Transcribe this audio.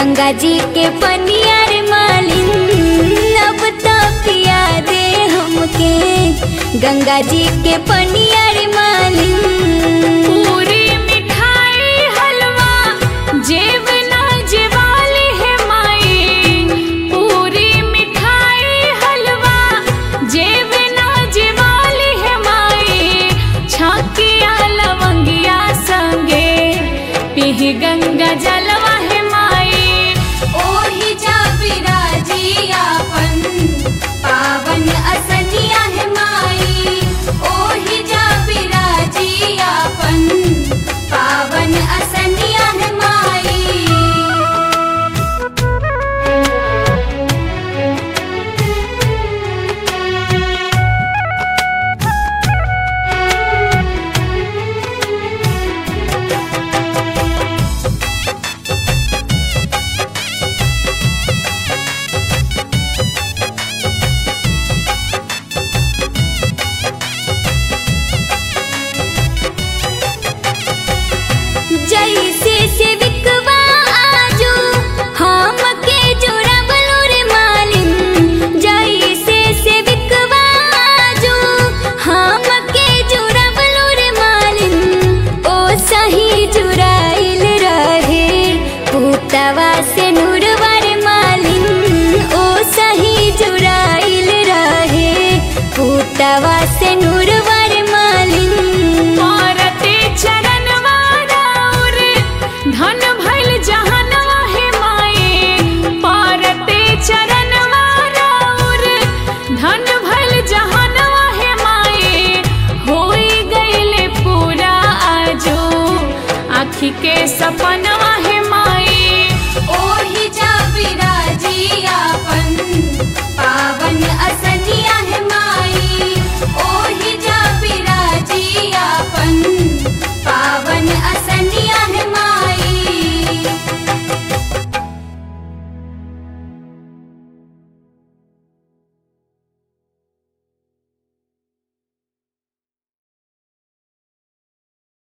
गंगा जी के पनिया रे मालिन अब तो पिया दे हमके गंगा जी के पनिया रे मालिन। पूरी मिठाई हलवा जेब ना जेवाली है माई, पूरी मिठाई हलवा जेब ना जेवाली है माई। छाकिया लवंगिया संगे पीह गंगा जलवा है माई। ओही जा बिराजी आपन पावन असनिया है माई, ओही जा बिराजी आपन पावन असनिया है माई। जैसे सेविकवा आजू हमके जोड़ावलो रे मालिन, जैसे सेविकवा आजू हमके जोड़ावलो रे मालिन। ओ सही जुराइल रहे पुतवा से नूरवा रे मालिन, ओ सही जुराइल रहे पुतवा से नूरवा रे मालिन। मारते चरणवा राउर धन भइल जहनवा है माई, पारते चरणवा राउर धन भइल जहनवा है माई। होई गइले पूरा आजो आँखी के सपना